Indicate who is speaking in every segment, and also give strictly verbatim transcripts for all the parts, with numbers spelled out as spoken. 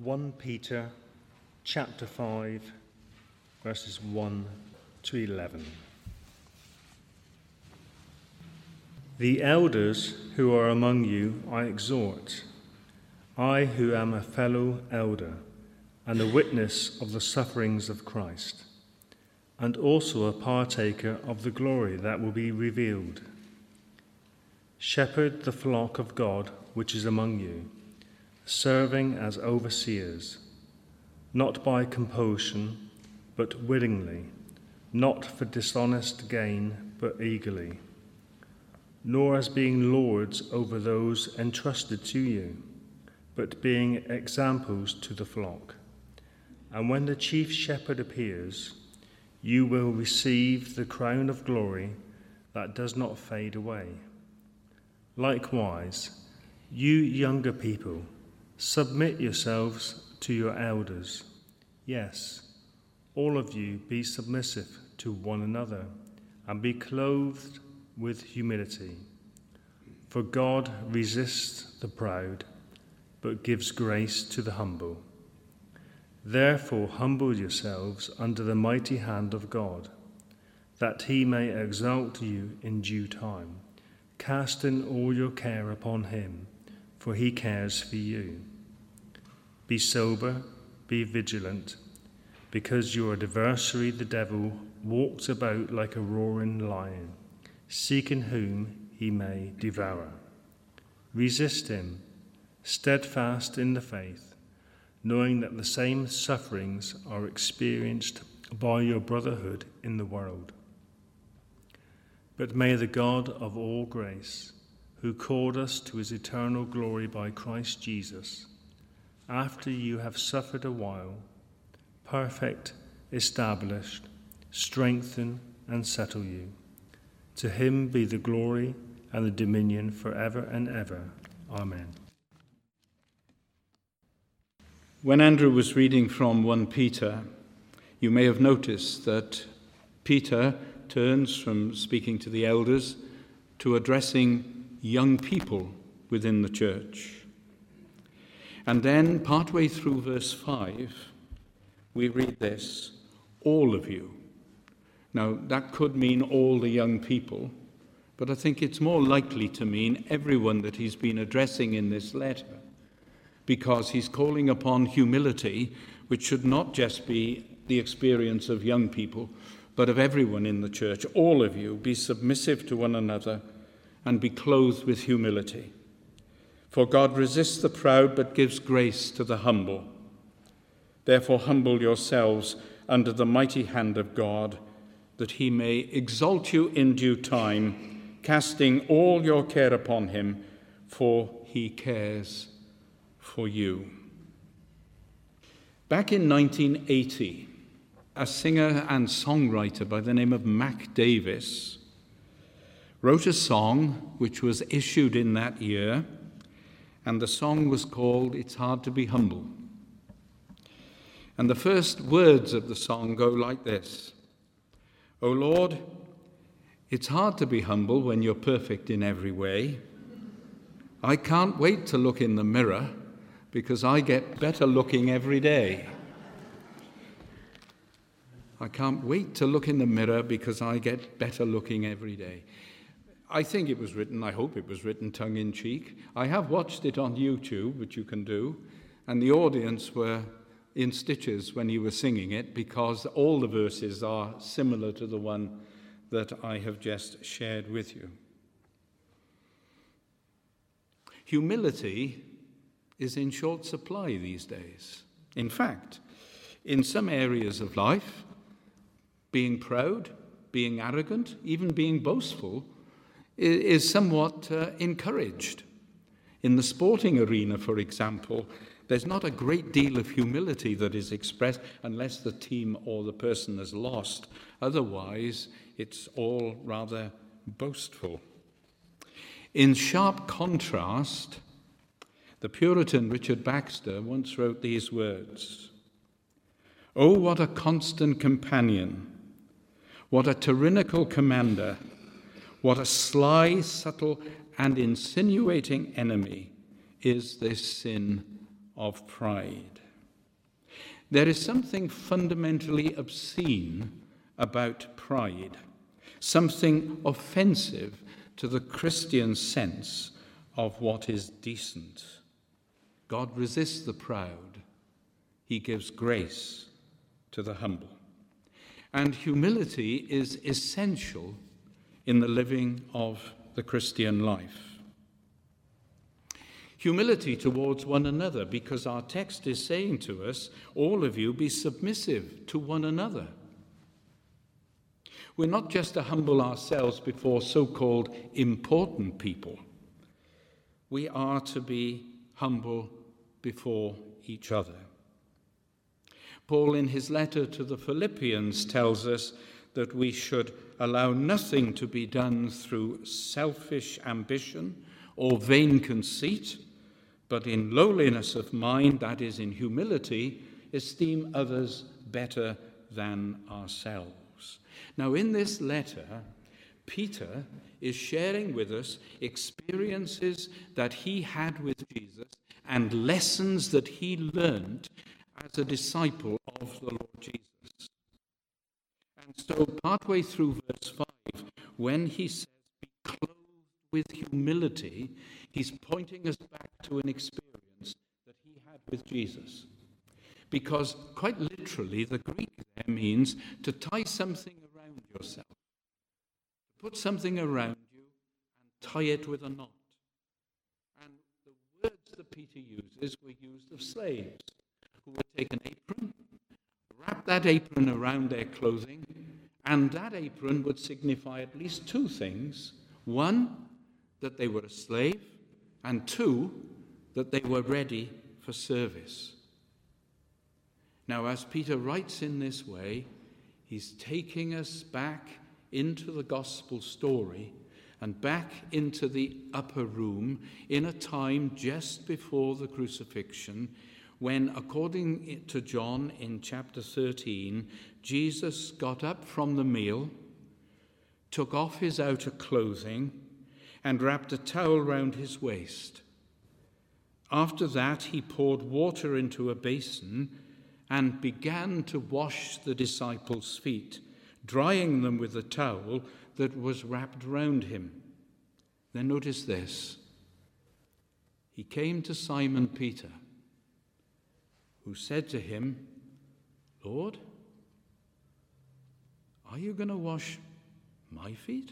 Speaker 1: First Peter chapter five, verses one to eleven. The elders who are among you I exhort, I who am a fellow elder and a witness of the sufferings of Christ, and also a partaker of the glory that will be revealed. Shepherd the flock of God which is among you, serving as overseers, not by compulsion, but willingly, not for dishonest gain, but eagerly, nor as being lords over those entrusted to you, but being examples to the flock. And when the chief shepherd appears, you will receive the crown of glory that does not fade away. Likewise, you younger people, submit yourselves to your elders. Yes, all of you be submissive to one another, and be clothed with humility. For God resists the proud, but gives grace to the humble. Therefore humble yourselves under the mighty hand of God, that he may exalt you in due time, casting all your care upon him, for he cares for you. Be sober, be vigilant, because your adversary the devil walks about like a roaring lion, seeking whom he may devour. Resist him, steadfast in the faith, knowing that the same sufferings are experienced by your brotherhood in the world. But may the God of all grace, who called us to his eternal glory by Christ Jesus, after you have suffered a while, perfect, established, strengthen, and settle you. To him be the glory and the dominion forever and ever. Amen.
Speaker 2: When Andrew was reading from First Peter, you may have noticed that Peter turns from speaking to the elders to addressing young people within the church. And then, partway through verse five, we read this, all of you. Now, that could mean all the young people, but I think it's more likely to mean everyone that he's been addressing in this letter, because he's calling upon humility, which should not just be the experience of young people, but of everyone in the church. All of you, be submissive to one another and be clothed with humility. For God resists the proud, but gives grace to the humble. Therefore humble yourselves under the mighty hand of God, that he may exalt you in due time, casting all your care upon him, for he cares for you. Back in nineteen eighty, a singer and songwriter by the name of Mac Davis wrote a song which was issued in that year, and the song was called It's Hard to Be Humble. And the first words of the song go like this: "O Lord, it's hard to be humble when you're perfect in every way. I can't wait to look in the mirror because I get better looking every day. I can't wait to look in the mirror because I get better looking every day." I think it was written, I hope it was written tongue-in-cheek. I have watched it on YouTube, which you can do, and the audience were in stitches when he was singing it, because all the verses are similar to the one that I have just shared with you. Humility is in short supply these days. In fact, in some areas of life, being proud, being arrogant, even being boastful is somewhat uh, encouraged. In the sporting arena, for example, there's not a great deal of humility that is expressed unless the team or the person has lost. Otherwise, it's all rather boastful. In sharp contrast, the Puritan Richard Baxter once wrote these words: "Oh, what a constant companion, what a tyrannical commander, what a sly, subtle, and insinuating enemy is this sin of pride." There is something fundamentally obscene about pride, something offensive to the Christian sense of what is decent. God resists the proud. He gives grace to the humble. And humility is essential in the living of the Christian life. Humility towards one another, because our text is saying to us, all of you be submissive to one another. We're not just to humble ourselves before so-called important people. We are to be humble before each other. Paul, in his letter to the Philippians, tells us that we should allow nothing to be done through selfish ambition or vain conceit, but in lowliness of mind, that is, in humility, esteem others better than ourselves. Now, in this letter, Peter is sharing with us experiences that he had with Jesus and lessons that he learned as a disciple of the Lord Jesus. And so, partway through verse five, when he says, be clothed with humility, he's pointing us back to an experience that he had with Jesus. Because quite literally, the Greek there means to tie something around yourself, to put something around you and tie it with a knot. And the words that Peter uses were used of slaves who would take an apron, wrap that apron around their clothing, and that apron would signify at least two things. One, that they were a slave, and two, that they were ready for service. Now, as Peter writes in this way, he's taking us back into the gospel story and back into the upper room in a time just before the crucifixion, when, according to John in chapter thirteen, Jesus got up from the meal, took off his outer clothing, and wrapped a towel round his waist. After that, he poured water into a basin and began to wash the disciples' feet, drying them with the towel that was wrapped round him. Then notice this. He came to Simon Peter, who said to him, Lord, are you going to wash my feet?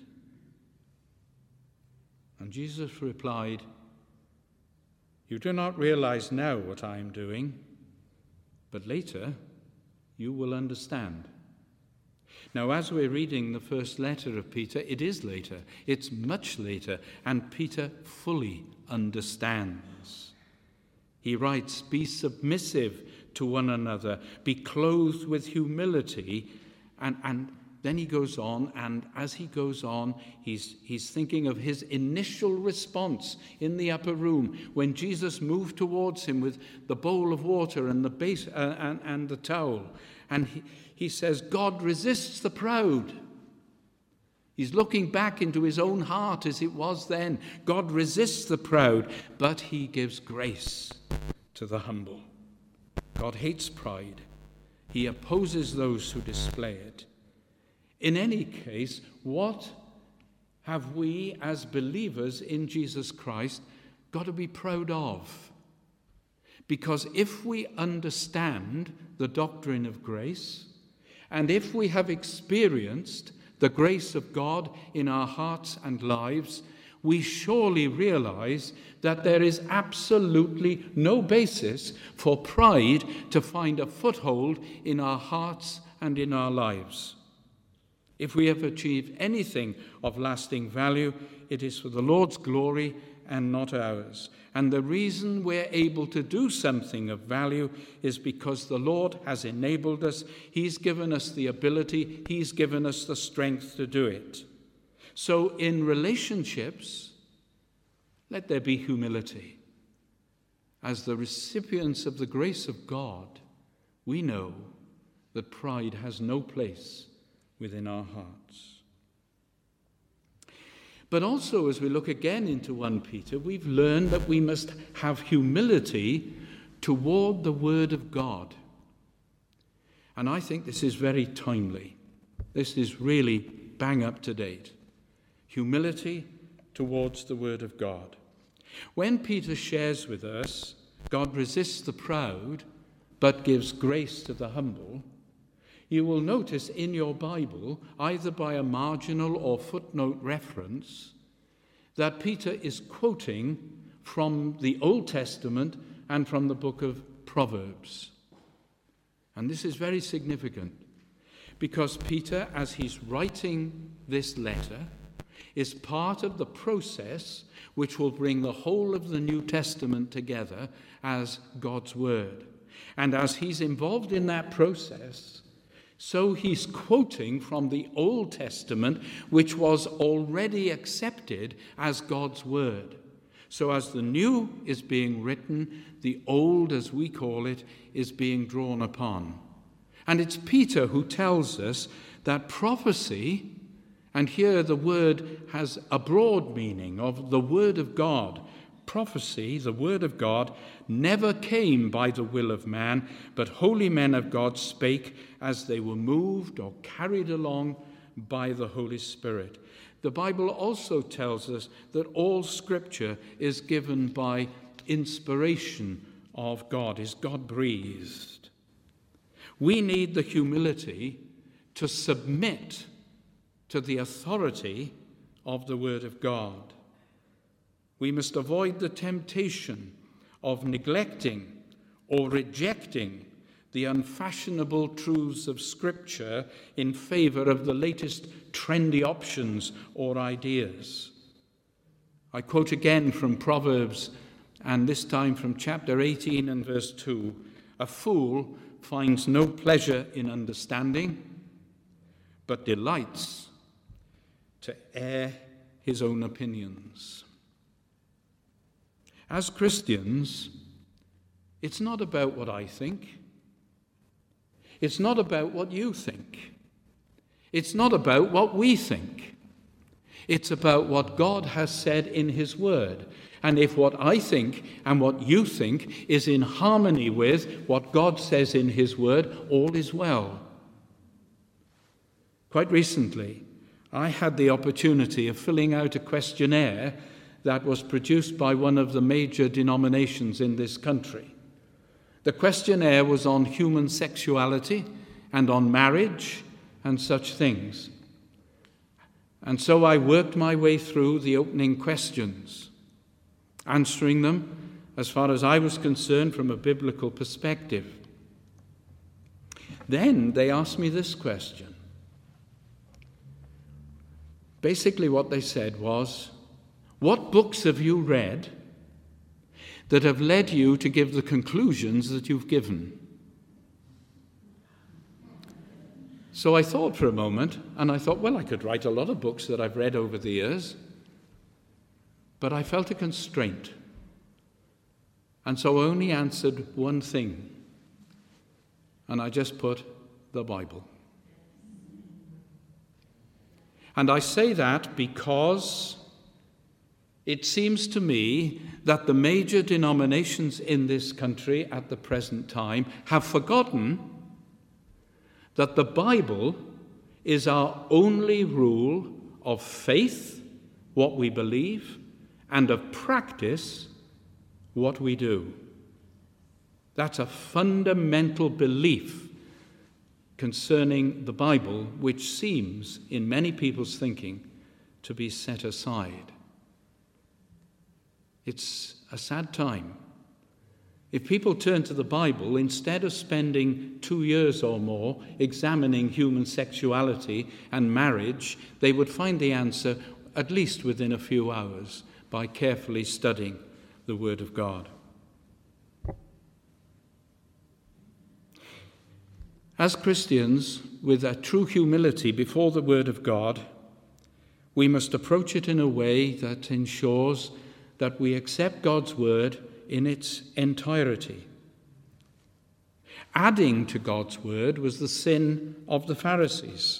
Speaker 2: And Jesus replied, you do not realize now what I am doing, but later you will understand. Now, as we're reading the first letter of Peter, it is later, it's much later, and Peter fully understands. He writes, be submissive to one another, be clothed with humility, and, and then he goes on, and as he goes on, he's, he's thinking of his initial response in the upper room when Jesus moved towards him with the bowl of water and the base uh, and, and the towel. And he, he says, God resists the proud. He's looking back into his own heart as it was then. God resists the proud, but he gives grace to the humble. God hates pride. He opposes those who display it. In any case, what have we as believers in Jesus Christ got to be proud of? Because if we understand the doctrine of grace, and if we have experienced the grace of God in our hearts and lives, we surely realize that there is absolutely no basis for pride to find a foothold in our hearts and in our lives. If we have achieved anything of lasting value, it is for the Lord's glory and not ours. And the reason we're able to do something of value is because the Lord has enabled us. He's given us the ability. He's given us the strength to do it. So in relationships, let there be humility. As the recipients of the grace of God, we know that pride has no place within our hearts. But also, as we look again into First Peter, we've learned that we must have humility toward the Word of God. And I think this is very timely. This is really bang up to date. Humility towards the Word of God. When Peter shares with us, God resists the proud, but gives grace to the humble, you will notice in your Bible, either by a marginal or footnote reference, that Peter is quoting from the Old Testament and from the book of Proverbs. And this is very significant, because Peter, as he's writing this letter, is part of the process which will bring the whole of the New Testament together as God's Word. And as he's involved in that process, so he's quoting from the Old Testament, which was already accepted as God's Word. So as the new is being written, the old, as we call it, is being drawn upon. And it's Peter who tells us that prophecy, and here the word has a broad meaning of the Word of God. Prophecy, the Word of God, never came by the will of man, but holy men of God spake as they were moved or carried along by the Holy Spirit. The Bible also tells us that all Scripture is given by inspiration of God, is God-breathed. We need the humility to submit to the authority of the Word of God. We must avoid the temptation of neglecting or rejecting the unfashionable truths of Scripture in favor of the latest trendy options or ideas. I quote again from Proverbs, and this time from chapter eighteen and verse two. A fool finds no pleasure in understanding, but delights to air his own opinions. As Christians, it's not about what I think. It's not about what you think. It's not about what we think. It's about what God has said in His Word. And if what I think and what you think is in harmony with what God says in His Word, all is well. Quite recently, I had the opportunity of filling out a questionnaire that was produced by one of the major denominations in this country. The questionnaire was on human sexuality and on marriage and such things. And so I worked my way through the opening questions, answering them, as far as I was concerned, from a biblical perspective. Then they asked me this question. Basically what they said was, what books have you read that have led you to give the conclusions that you've given? So I thought for a moment, and I thought, well, I could write a lot of books that I've read over the years, but I felt a constraint. And so I only answered one thing, and I just put the Bible. And I say that because it seems to me that the major denominations in this country at the present time have forgotten that the Bible is our only rule of faith, what we believe, and of practice, what we do. That's a fundamental belief concerning the Bible, which seems, in many people's thinking, to be set aside. It's a sad time. If people turn to the Bible, instead of spending two years or more examining human sexuality and marriage, they would find the answer at least within a few hours by carefully studying the Word of God. As Christians, with a true humility before the Word of God, we must approach it in a way that ensures that we accept God's Word in its entirety. Adding to God's Word was the sin of the Pharisees.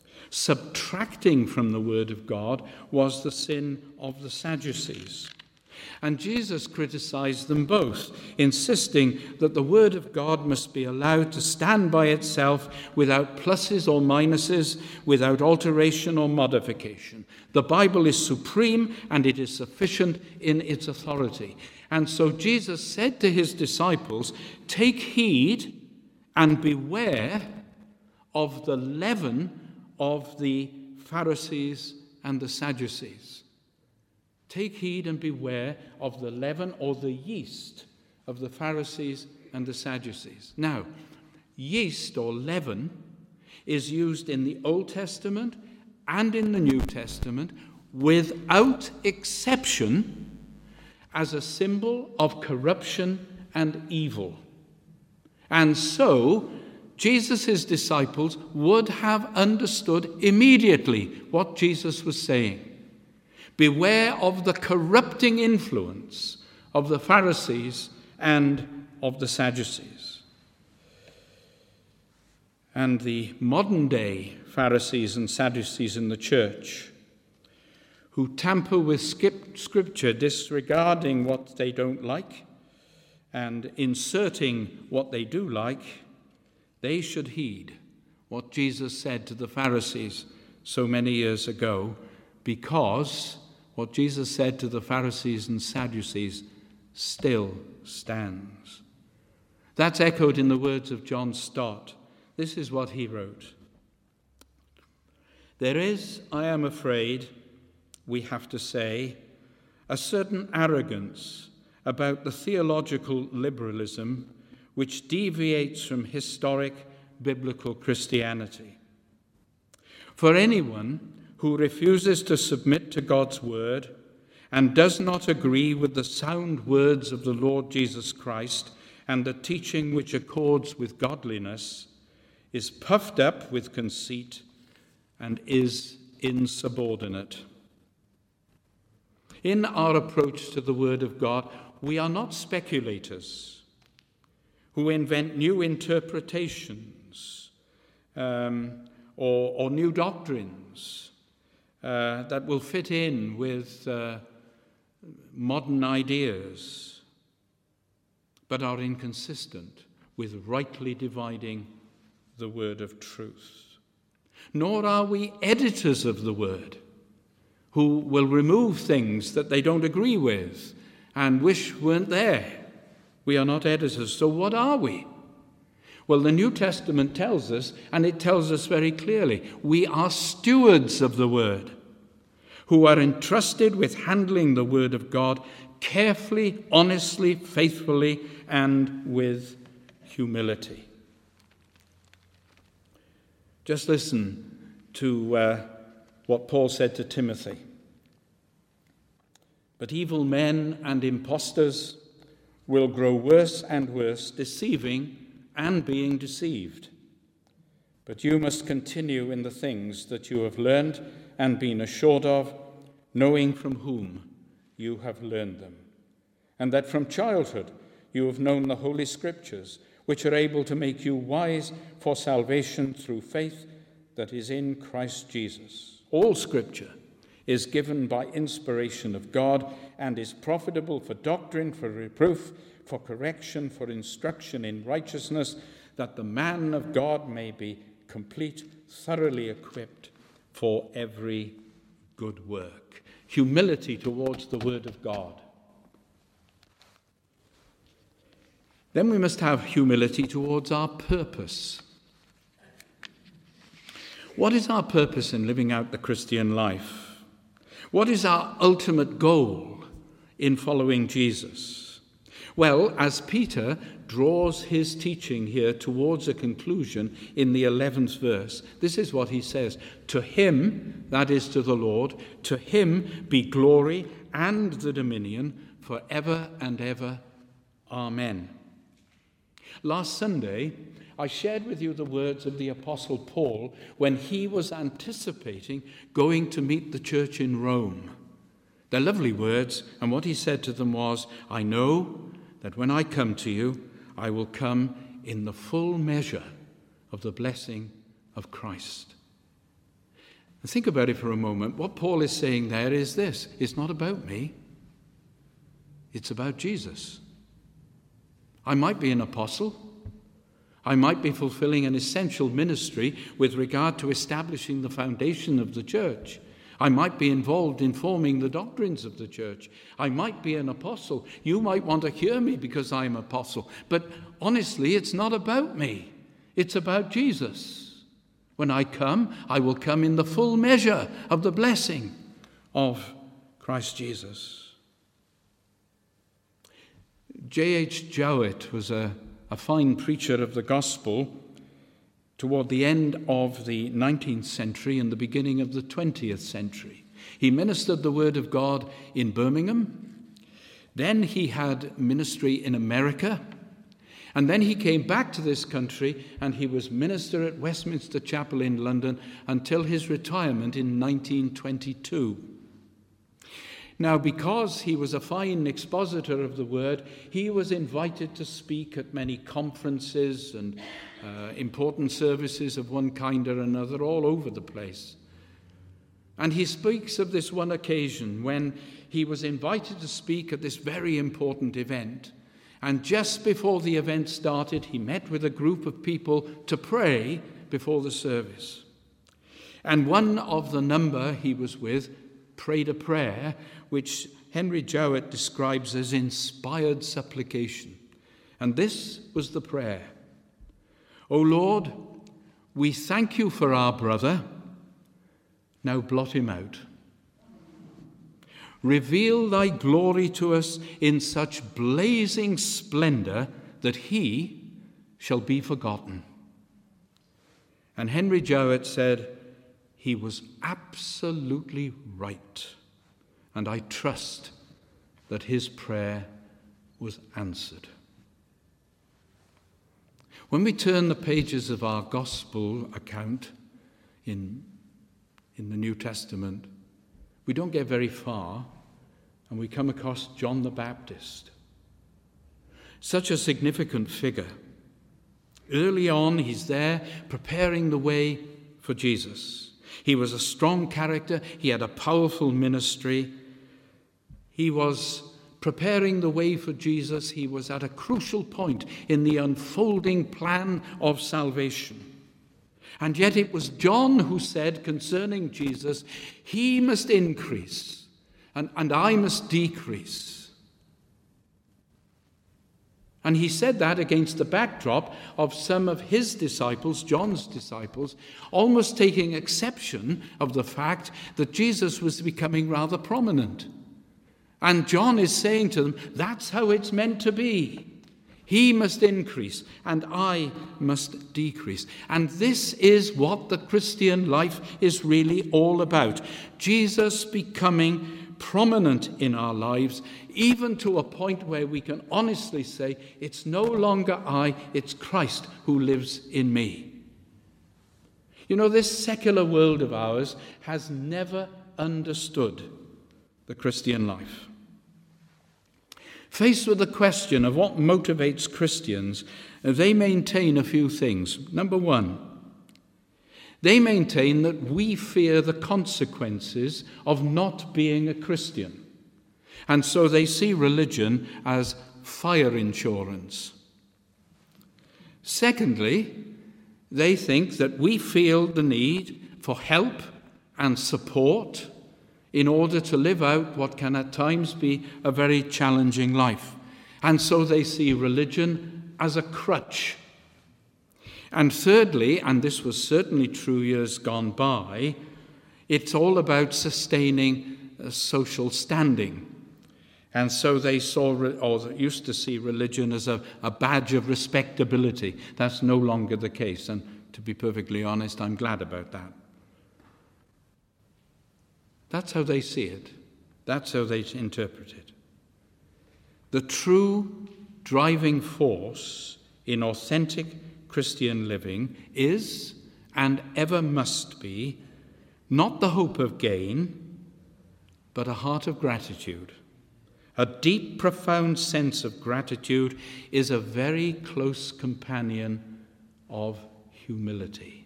Speaker 2: Subtracting from the Word of God was the sin of the Sadducees. And Jesus criticized them both, insisting that the word of God must be allowed to stand by itself without pluses or minuses, without alteration or modification. The Bible is supreme and it is sufficient in its authority. And so Jesus said to his disciples, "Take heed and beware of the leaven of the Pharisees and the Sadducees." Take heed and beware of the leaven or the yeast of the Pharisees and the Sadducees. Now, yeast or leaven is used in the Old Testament and in the New Testament without exception as a symbol of corruption and evil. And so, Jesus' disciples would have understood immediately what Jesus was saying. Beware of the corrupting influence of the Pharisees and of the Sadducees. And the modern day Pharisees and Sadducees in the church, who tamper with Scripture, disregarding what they don't like and inserting what they do like, they should heed what Jesus said to the Pharisees so many years ago, because what Jesus said to the Pharisees and Sadducees still stands. That's echoed in the words of John Stott. This is what he wrote. "There is, I am afraid, we have to say, a certain arrogance about the theological liberalism which deviates from historic biblical Christianity. For anyone who refuses to submit to God's word and does not agree with the sound words of the Lord Jesus Christ and the teaching which accords with godliness is puffed up with conceit and is insubordinate." In our approach to the word of God, we are not speculators who invent new interpretations um, or, or new doctrines Uh, that will fit in with uh, modern ideas, but are inconsistent with rightly dividing the word of truth. Nor are we editors of the word, who will remove things that they don't agree with and wish weren't there. We are not editors. So what are we? Well, the New Testament tells us, and it tells us very clearly, we are stewards of the word, who are entrusted with handling the word of God carefully, honestly, faithfully, and with humility. Just listen to uh, what Paul said to Timothy. "But evil men and impostors will grow worse and worse, deceiving and being deceived. But you must continue in the things that you have learned and been assured of, knowing from whom you have learned them, and that from childhood you have known the Holy Scriptures, which are able to make you wise for salvation through faith that is in Christ Jesus. All Scripture is given by inspiration of God and is profitable for doctrine, for reproof, for correction, for instruction in righteousness, that the man of God may be complete, thoroughly equipped for every good work." Humility towards the word of God. Then we must have humility towards our purpose. What is our purpose in living out the Christian life? What is our ultimate goal in following Jesus? Well, as Peter draws his teaching here towards a conclusion in the eleventh verse, this is what he says. "To him," that is to the Lord, "to him be glory and the dominion forever and ever. Amen." Last Sunday, I shared with you the words of the Apostle Paul when he was anticipating going to meet the church in Rome. They're lovely words, and what he said to them was, "I know that when I come to you, I will come in the full measure of the blessing of Christ." And think about it for a moment. What Paul is saying there is this: it's not about me. It's about Jesus. I might be an apostle. I might be fulfilling an essential ministry with regard to establishing the foundation of the church. I might be involved in forming the doctrines of the church. I might be an apostle. You might want to hear me because I'm an apostle. But honestly, it's not about me. It's about Jesus. When I come, I will come in the full measure of the blessing of Christ Jesus. J H Jowett was a, a fine preacher of the gospel toward the end of the nineteenth century and the beginning of the twentieth century. He ministered the word of God in Birmingham. Then he had ministry in America. And then he came back to this country and he was minister at Westminster Chapel in London until his retirement in nineteen twenty-two. Now, because he was a fine expositor of the word, he was invited to speak at many conferences and uh, important services of one kind or another all over the place. And he speaks of this one occasion when he was invited to speak at this very important event. And just before the event started, he met with a group of people to pray before the service. And one of the number he was with prayed a prayer which Henry Jowett describes as inspired supplication. And this was the prayer. O Lord, we thank you for our brother. Now blot him out. Reveal thy glory to us in such blazing splendor that he shall be forgotten. And Henry Jowett said, he was absolutely right. And I trust that his prayer was answered. When we turn the pages of our gospel account in, in the New Testament, we don't get very far, and we come across John the Baptist. Such a significant figure. Early on, he's there preparing the way for Jesus. He was a strong character. He had a powerful ministry. He was preparing the way for Jesus. He was at a crucial point in the unfolding plan of salvation. And yet it was John who said concerning Jesus, he must increase and, and I must decrease. And he said that against the backdrop of some of his disciples, John's disciples, almost taking exception of the fact that Jesus was becoming rather prominent. And John is saying to them, that's how it's meant to be. He must increase and I must decrease. And this is what the Christian life is really all about. Jesus becoming prominent in our lives, even to a point where we can honestly say, it's no longer I, it's Christ who lives in me. You know, this secular world of ours has never understood the Christian life. Faced with the question of what motivates Christians, they maintain a few things. Number one, they maintain that we fear the consequences of not being a Christian. And so they see religion as fire insurance. Secondly, they think that we feel the need for help and support in order to live out what can at times be a very challenging life. And so they see religion as a crutch. And thirdly, and this was certainly true years gone by, it's all about sustaining a social standing. And so they saw, or used to see religion as a, a badge of respectability. That's no longer the case. And to be perfectly honest, I'm glad about that. That's how they see it. That's how they interpret it. The true driving force in authentic Christian living is, and ever must be, not the hope of gain, but a heart of gratitude. A deep, profound sense of gratitude is a very close companion of humility.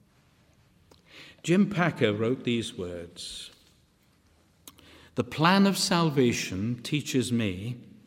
Speaker 2: Jim Packer wrote these words: "The plan of salvation teaches me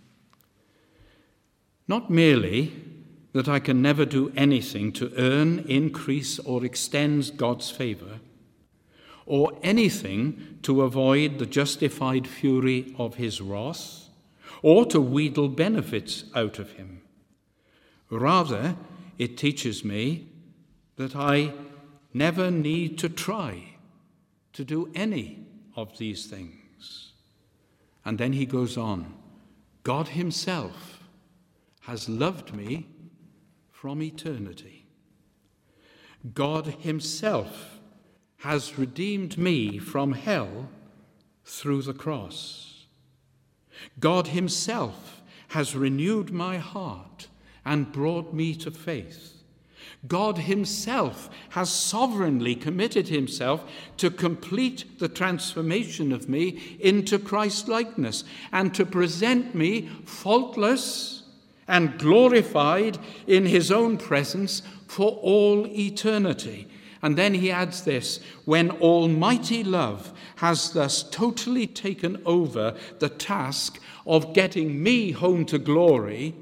Speaker 2: Not merely that I can never do anything to earn, increase, or extend God's favor, or anything to avoid the justified fury of his wrath, or to wheedle benefits out of him. Rather, it teaches me that I never need to try to do any of these things. And then he goes on, God himself has loved me from eternity. God himself has redeemed me from hell through the cross. God himself has renewed my heart and brought me to faith. God himself has sovereignly committed himself to complete the transformation of me into Christ-likeness and to present me faultless and glorified in his own presence for all eternity. And then he adds this, when almighty love has thus totally taken over the task of getting me home to glory,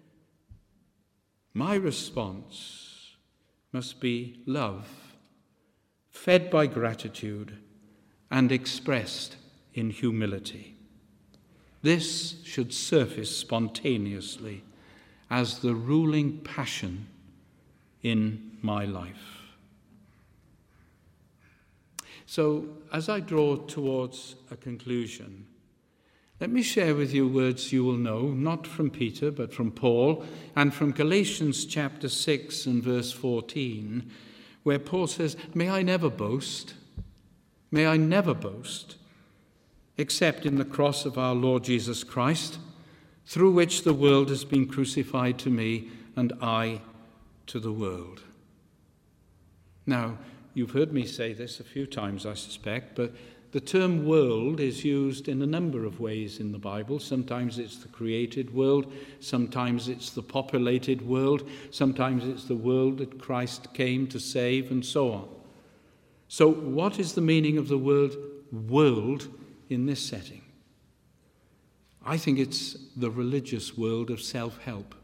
Speaker 2: my response must be love, fed by gratitude and expressed in humility. This should surface spontaneously as the ruling passion in my life. So, as I draw towards a conclusion, let me share with you words you will know, not from Peter, but from Paul, and from Galatians chapter six and verse fourteen, where Paul says, may I never boast, may I never boast, except in the cross of our Lord Jesus Christ, through which the world has been crucified to me, and I to the world. Now, you've heard me say this a few times, I suspect, but the term world is used in a number of ways in the Bible. Sometimes it's the created world, sometimes it's the populated world, sometimes it's the world that Christ came to save, and so on. So what is the meaning of the word world in this setting? I think it's the religious world of self-help.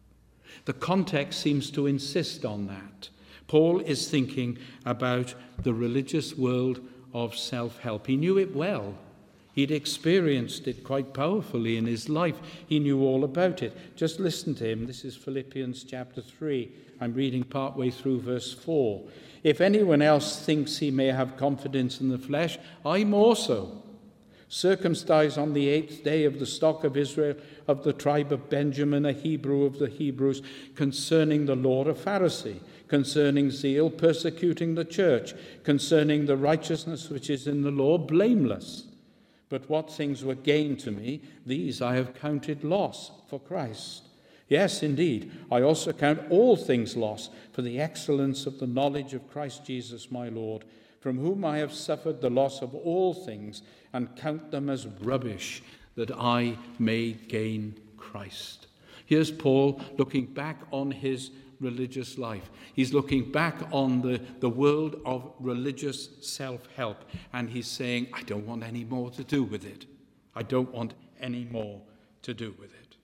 Speaker 2: The context seems to insist on that. Paul is thinking about the religious world of self-help. He knew it well. He'd experienced it quite powerfully in his life. He knew all about it. Just listen to him. This is Philippians chapter three. I'm reading partway through verse four. If anyone else thinks he may have confidence in the flesh, I more so. Circumcised on the eighth day of the stock of Israel, of the tribe of Benjamin, a Hebrew of the Hebrews, concerning the law, a Pharisee, concerning zeal, persecuting the church, concerning the righteousness which is in the law, blameless. But what things were gain to me, these I have counted loss for Christ. Yes, indeed, I also count all things loss for the excellence of the knowledge of Christ Jesus my Lord, from whom I have suffered the loss of all things, and count them as rubbish, that I may gain Christ. Here's Paul looking back on his religious life. He's looking back on the, the world of religious self-help, and he's saying, I don't want any more to do with it. I don't want any more to do with it.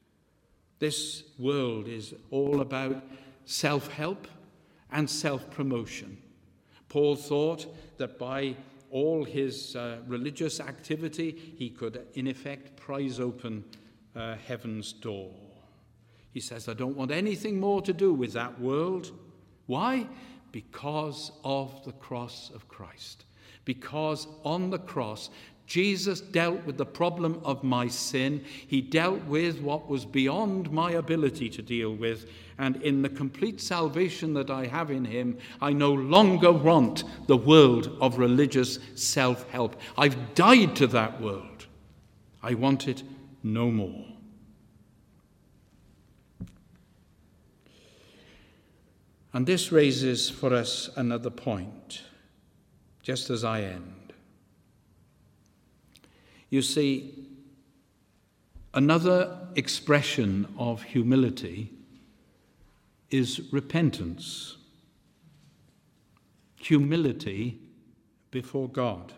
Speaker 2: This world is all about self-help and self-promotion. Paul thought that by all his uh, religious activity, he could, in effect, prise open uh, heaven's door. He says, I don't want anything more to do with that world. Why? Because of the cross of Christ. Because on the cross, Jesus dealt with the problem of my sin. He dealt with what was beyond my ability to deal with. And in the complete salvation that I have in him, I no longer want the world of religious self-help. I've died to that world. I want it no more. And this raises for us another point, just as I end. You see, another expression of humility is repentance. Humility before God.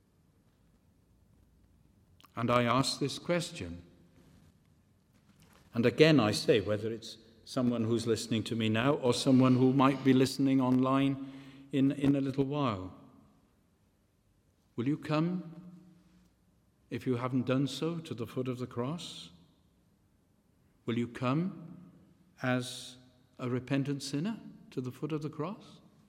Speaker 2: And I ask this question: And again, I say, whether it's someone who's listening to me now or someone who might be listening online in, in a little while, will you come, if you haven't done so, to the foot of the cross? Will you come as a repentant sinner to the foot of the cross?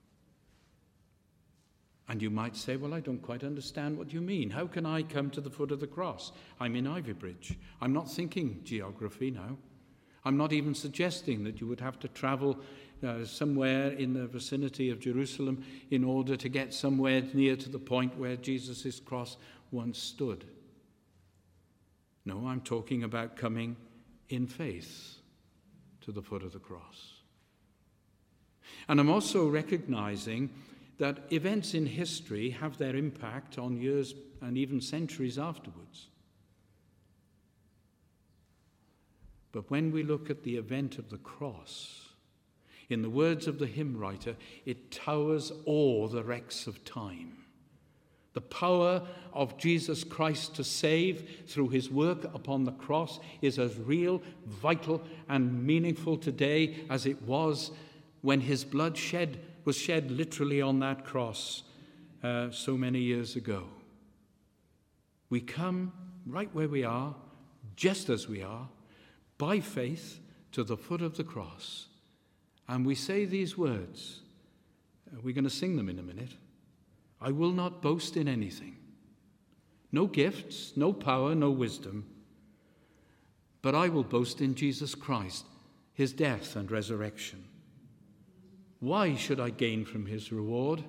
Speaker 2: And you might say, well, I don't quite understand what you mean. How can I come to the foot of the cross? I'm in Ivybridge. I'm not thinking geography now. I'm not even suggesting that you would have to travel uh, somewhere in the vicinity of Jerusalem in order to get somewhere near to the point where Jesus' cross once stood. No, I'm talking about coming in faith to the foot of the cross. And I'm also recognizing that events in history have their impact on years and even centuries afterwards. But when we look at the event of the cross, in the words of the hymn writer, it towers o'er the wrecks of time. The power of Jesus Christ to save through his work upon the cross is as real, vital, and meaningful today as it was when his blood shed was shed literally on that cross uh, so many years ago. We come right where we are, just as we are, by faith to the foot of the cross. And we say these words. We're going to sing them in a minute. I will not boast in anything. No gifts, no power, no wisdom. But I will boast in Jesus Christ, his death and resurrection. Why should I gain from his reward?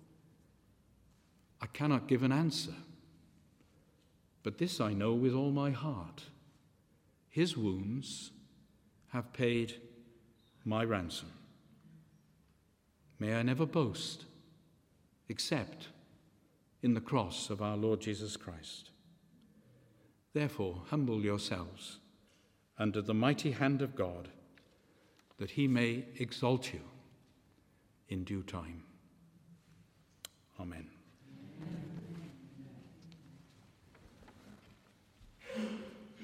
Speaker 2: I cannot give an answer. But this I know with all my heart. His wounds have paid my ransom. May I never boast except in the cross of our Lord Jesus Christ. Therefore, humble yourselves under the mighty hand of God, that he may exalt you in due time.